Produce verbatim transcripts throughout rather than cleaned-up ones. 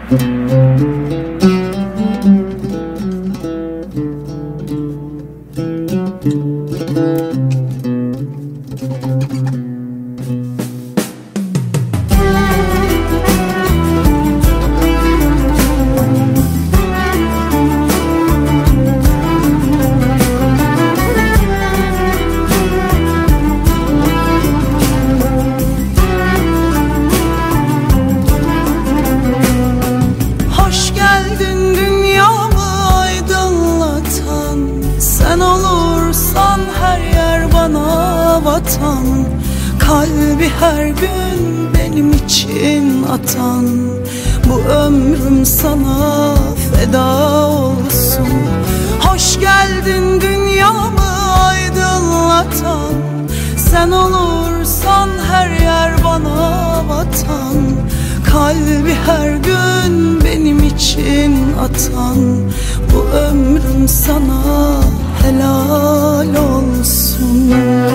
Kalbi her gün benim için atan, bu ömrüm sana feda olsun. Hoş geldin dünyamı aydınlatan, sen olursan her yer bana vatan. Kalbi her gün benim için atan, bu ömrüm sana helal olsun.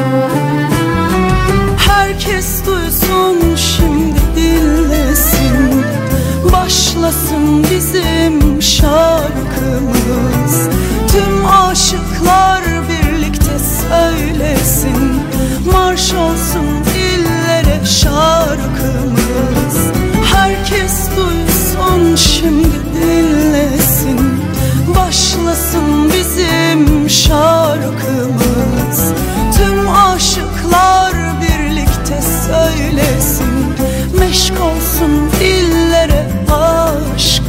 Herkes duysun şimdi dinlesin, başlasın bizim şarkımız. Tüm aşıklar birlikte söylesin, marş olsun dillere şarkımız. Herkes duysun şimdi dinlesin, başlasın bizim şarkımız. Tüm aşıklar söylesin, meşk olsun dillere aşkımız.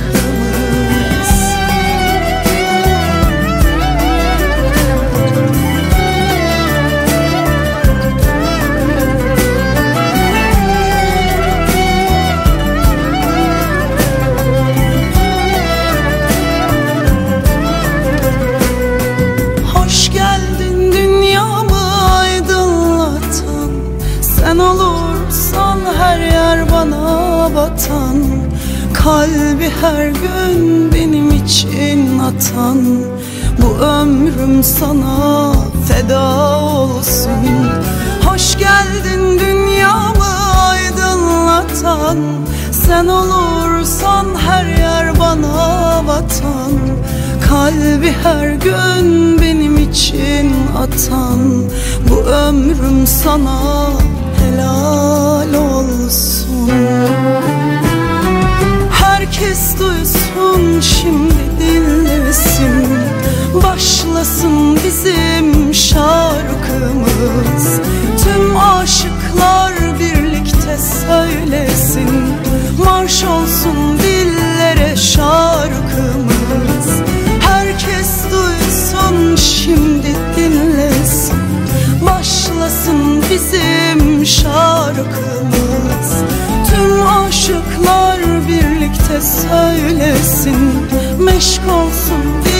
Hoş geldin dünyamı aydınlatan, sen olursan her yer bana vatan. Kalbi her gün benim için atan, bu ömrüm sana feda olsun. Hoş geldin dünyamı aydınlatan, sen olursan her yer bana vatan. Kalbi her gün benim için atan, bu ömrüm sana helal olsun. Herkes duysun şimdi dinlesin, başlasın bizim şarkımız. Tüm aşıklar birlikte söylesin, marş olsun dillere şarkımız. Herkes duysun şimdi dinlesin, başlasın bizim şarkımız. Tüm aşıklar birlikte söylesin, meşk olsun